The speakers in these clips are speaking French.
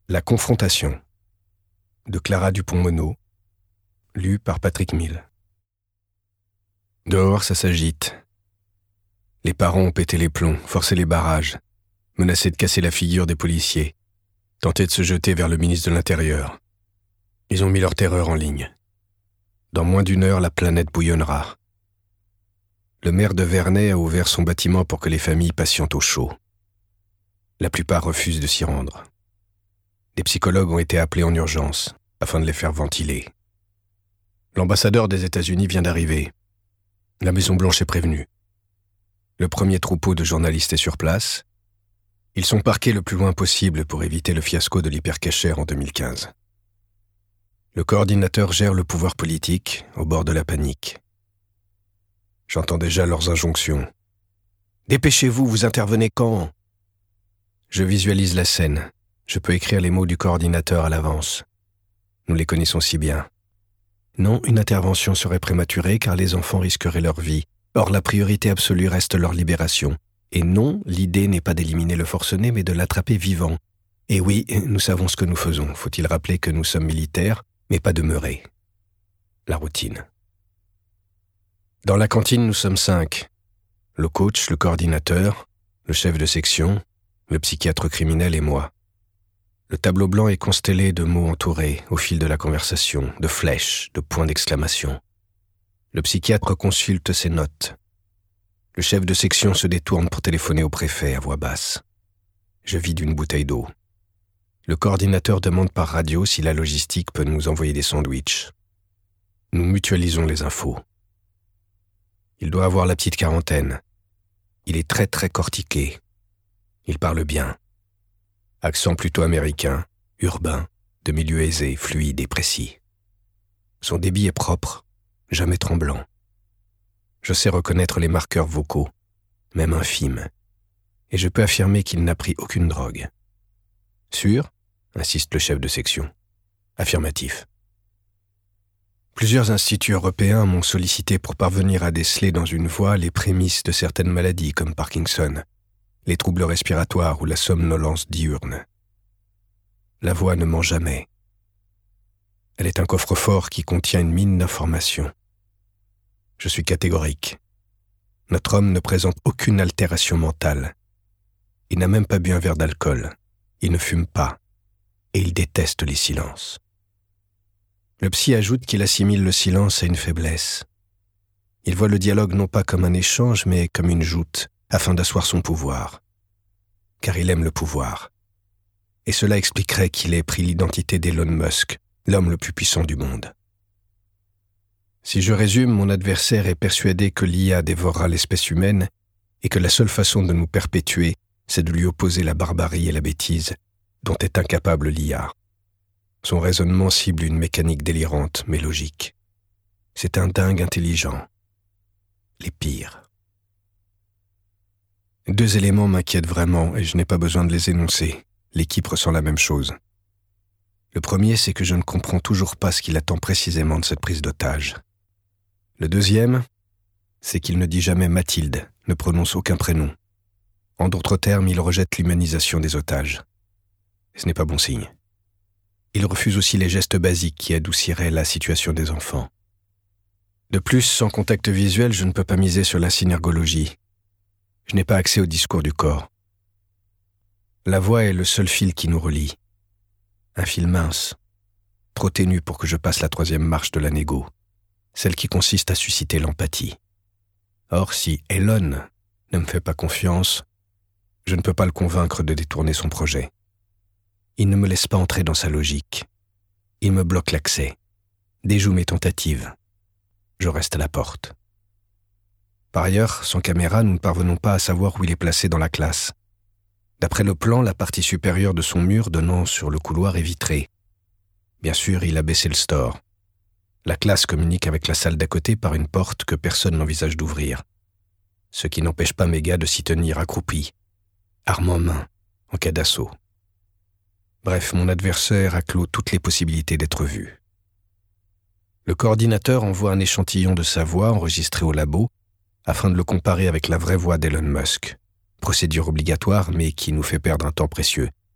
La confrontation de Clara Dupont-Moreau, lu par Patrick Mille. Dehors, ça s'agite. Les parents ont pété les plombs, forcé les barrages, menacé de casser la figure des policiers, tenté de se jeter vers le ministre de l'Intérieur. Ils ont mis leur terreur en ligne. Dans moins d'une heure, la planète bouillonnera. Le maire de Vernet a ouvert son bâtiment pour que les familles patientent au chaud. La plupart refusent de s'y rendre. Des psychologues ont été appelés en urgence afin de les faire ventiler. L'ambassadeur des États-Unis vient d'arriver. La Maison-Blanche est prévenue. Le premier troupeau de journalistes est sur place. Ils sont parqués le plus loin possible pour éviter le fiasco de l'hypercachère en 2015. Le coordinateur gère le pouvoir politique au bord de la panique. J'entends déjà leurs injonctions. « Dépêchez-vous, vous intervenez quand ?» Je visualise la scène. Je peux écrire les mots du coordinateur à l'avance. Nous les connaissons si bien. Non, une intervention serait prématurée car les enfants risqueraient leur vie. Or, la priorité absolue reste leur libération. Et non, l'idée n'est pas d'éliminer le forcené, mais de l'attraper vivant. Et oui, nous savons ce que nous faisons. Faut-il rappeler que nous sommes militaires, mais pas demeurés. La routine. Dans la cantine, nous sommes 5. Le coach, le coordinateur, le chef de section, le psychiatre criminel et moi. Le tableau blanc est constellé de mots entourés au fil de la conversation, de flèches, de points d'exclamation. Le psychiatre consulte ses notes. Le chef de section se détourne pour téléphoner au préfet à voix basse. Je vide une bouteille d'eau. Le coordinateur demande par radio si la logistique peut nous envoyer des sandwichs. Nous mutualisons les infos. Il doit avoir la petite quarantaine. Il est très très cortiqué. Il parle bien. Accent plutôt américain, urbain, de milieu aisé, fluide et précis. Son débit est propre, jamais tremblant. Je sais reconnaître les marqueurs vocaux, même infimes, et je peux affirmer qu'il n'a pris aucune drogue. Sûr ? Insiste le chef de section. Affirmatif. Plusieurs instituts européens m'ont sollicité pour parvenir à déceler dans une voix les prémices de certaines maladies comme Parkinson, les troubles respiratoires ou la somnolence diurne. La voix ne ment jamais. Elle est un coffre-fort qui contient une mine d'informations. Je suis catégorique. Notre homme ne présente aucune altération mentale. Il n'a même pas bu un verre d'alcool. Il ne fume pas. Et il déteste les silences. Le psy ajoute qu'il assimile le silence à une faiblesse. Il voit le dialogue non pas comme un échange, mais comme une joute, afin d'asseoir son pouvoir. Car il aime le pouvoir. Et cela expliquerait qu'il ait pris l'identité d'Elon Musk, l'homme le plus puissant du monde. Si je résume, mon adversaire est persuadé que l'IA dévorera l'espèce humaine et que la seule façon de nous perpétuer, c'est de lui opposer la barbarie et la bêtise dont est incapable l'IA. Son raisonnement cible une mécanique délirante mais logique. C'est un dingue intelligent. Les pires. 2 éléments m'inquiètent vraiment et je n'ai pas besoin de les énoncer. L'équipe ressent la même chose. Le premier, c'est que je ne comprends toujours pas ce qu'il attend précisément de cette prise d'otage. Le deuxième, c'est qu'il ne dit jamais Mathilde, ne prononce aucun prénom. En d'autres termes, il rejette l'humanisation des otages. Et ce n'est pas bon signe. Il refuse aussi les gestes basiques qui adouciraient la situation des enfants. De plus, sans contact visuel, je ne peux pas miser sur la synergologie. Je n'ai pas accès au discours du corps. La voix est le seul fil qui nous relie. Un fil mince, trop ténu pour que je passe la 3e marche de la négo, celle qui consiste à susciter l'empathie. Or, si Elon ne me fait pas confiance, je ne peux pas le convaincre de détourner son projet. Il ne me laisse pas entrer dans sa logique. Il me bloque l'accès, déjoue mes tentatives. Je reste à la porte. Par ailleurs, sans caméra, nous ne parvenons pas à savoir où il est placé dans la classe. D'après le plan, la partie supérieure de son mur donnant sur le couloir est vitrée. Bien sûr, il a baissé le store. La classe communique avec la salle d'à côté par une porte que personne n'envisage d'ouvrir. Ce qui n'empêche pas mes gars de s'y tenir accroupis, arme en main, en cas d'assaut. Bref, mon adversaire a clos toutes les possibilités d'être vu. Le coordinateur envoie un échantillon de sa voix enregistré au labo afin de le comparer avec la vraie voix d'Elon Musk. Procédure obligatoire, mais qui nous fait perdre un temps précieux.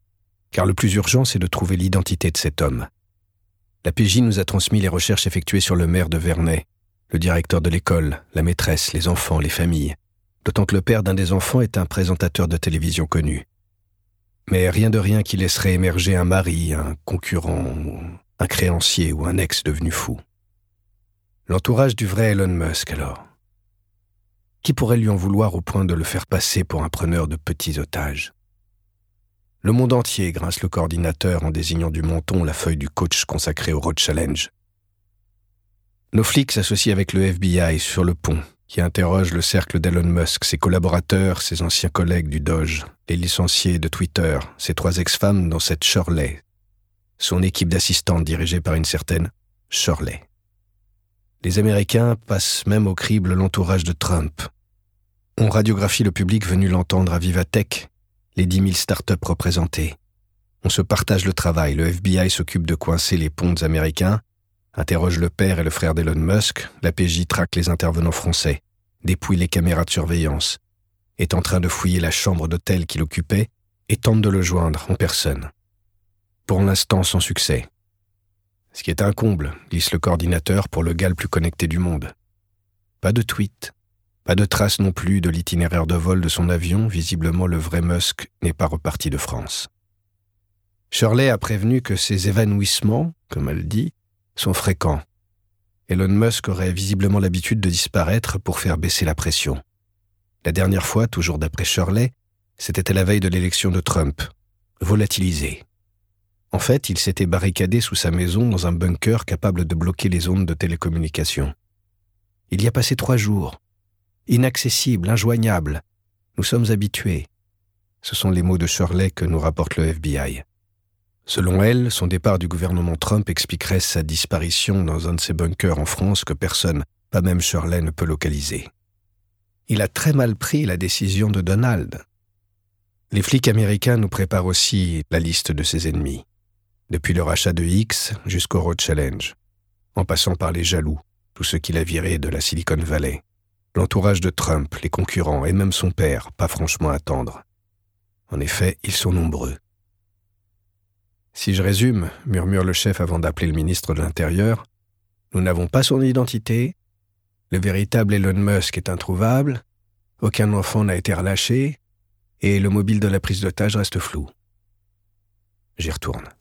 car le plus urgent, c'est de trouver l'identité de cet homme. La PJ nous a transmis les recherches effectuées sur le maire de Vernet, le directeur de l'école, la maîtresse, les enfants, les familles, d'autant que le père d'un des enfants est un présentateur de télévision connu. Mais rien de rien qui laisserait émerger un mari, un concurrent, un créancier ou un ex devenu fou. L'entourage du vrai Elon Musk, alors. Qui pourrait lui en vouloir au point de le faire passer pour un preneur de petits otages? Le monde entier grince le coordinateur en désignant du menton la feuille du coach consacré au Road Challenge. Nos flics s'associent avec le FBI sur le pont, qui interroge le cercle d'Elon Musk, ses collaborateurs, ses anciens collègues du Doge, les licenciés de Twitter, ses 3 ex-femmes dont cette Shirley, son équipe d'assistantes dirigée par une certaine Shirley. Les Américains passent même au crible l'entourage de Trump. On radiographie le public venu l'entendre à Vivatech, les 10 000 startups représentées. On se partage le travail, le FBI s'occupe de coincer les pontes américains, interroge le père et le frère d'Elon Musk, la PJ traque les intervenants français, dépouille les caméras de surveillance, est en train de fouiller la chambre d'hôtel qu'il occupait et tente de le joindre en personne. Pour l'instant, sans succès. Ce qui est un comble, glisse le coordinateur pour le gars le plus connecté du monde. Pas de tweet, pas de trace non plus de l'itinéraire de vol de son avion, visiblement le vrai Musk n'est pas reparti de France. Shirley a prévenu que ces évanouissements, comme elle dit, sont fréquents. Elon Musk aurait visiblement l'habitude de disparaître pour faire baisser la pression. La dernière fois, toujours d'après Shirley, c'était à la veille de l'élection de Trump, volatilisé. En fait, il s'était barricadé sous sa maison dans un bunker capable de bloquer les ondes de télécommunication. Il y a passé 3 jours. Inaccessible, injoignable. Nous sommes habitués. Ce sont les mots de Shirley que nous rapporte le FBI. Selon elle, son départ du gouvernement Trump expliquerait sa disparition dans un de ses bunkers en France que personne, pas même Shirley, ne peut localiser. Il a très mal pris la décision de Donald. Les flics américains nous préparent aussi la liste de ses ennemis, depuis le rachat de X jusqu'au Road Challenge, en passant par les jaloux, tous ceux qu'il a virés de la Silicon Valley, l'entourage de Trump, les concurrents et même son père, pas franchement à tendre. En effet, ils sont nombreux. Si je résume, murmure le chef avant d'appeler le ministre de l'Intérieur, nous n'avons pas son identité, le véritable Elon Musk est introuvable, aucun enfant n'a été relâché, et le mobile de la prise d'otage reste flou. J'y retourne.